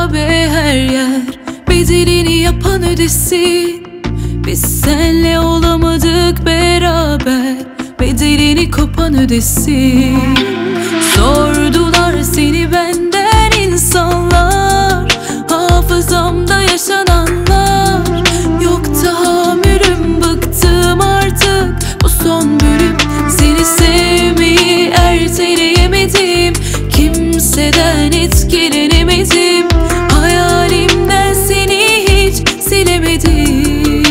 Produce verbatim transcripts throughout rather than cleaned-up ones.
harabe her yer bedelini yapan ödesin. Biz senle olamadık beraber, bedelini kopan ödesin. Sordular seni benden insanlar, hafızamda yaşananlar. Yok tahammülüm, bıktım artık, bu son bölüm. Seni sevmeyi erteleyemedim, kimseden etkilenemedim. Hayalimden seni hiç silemedim.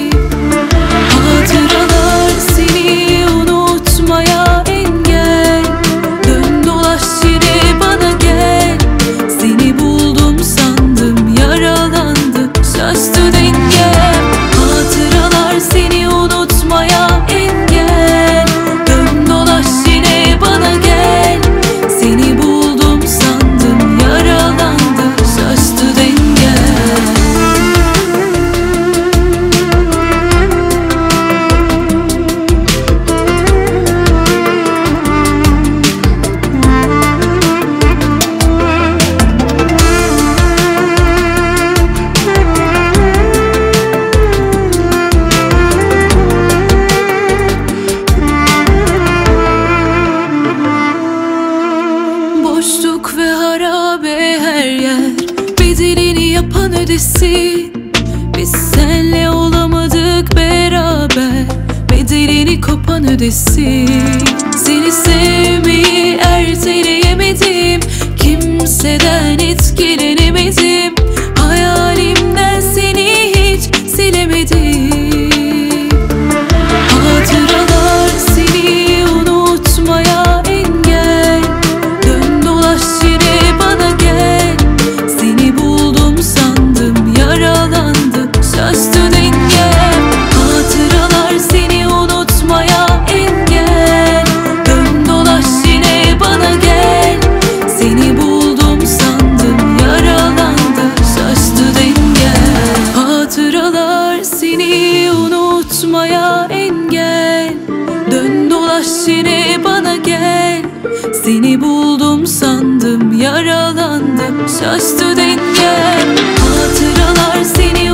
Hatıralar seni unutmaya engel. Dön dolaş yine bana gel. Seni buldum sandım, yaralandım, şaştı dengem. Hatıralar seni unutmaya engel. Dön dolaş yine bana gel. Seni buldum sandım, yaralandım, şaştı dengem. Boşluk ve harabe her yer bedelini yapan ödesin. Biz senle olamadık beraber, bedelini kopan ödesin. Seni sevmeyi erteleyemedim, kimseden etkilenemedim. Hayalimden seni hiç silemedim. Hatıralar seni unutmaya engel. Dön dolaş yine bana gel. Seni buldum sandım, yaralandım, şaştı dengem. Hatıralar seni unutmaya engel. Dön dolaş yine bana gel. Seni buldum sandım, yaralandım, şaştı dengem. Hatıralar seni unutmaya engel. Dön dolaş yine bana gel. Seni buldum sandım, yaralandım, şaştı dengem. Hatıralar seni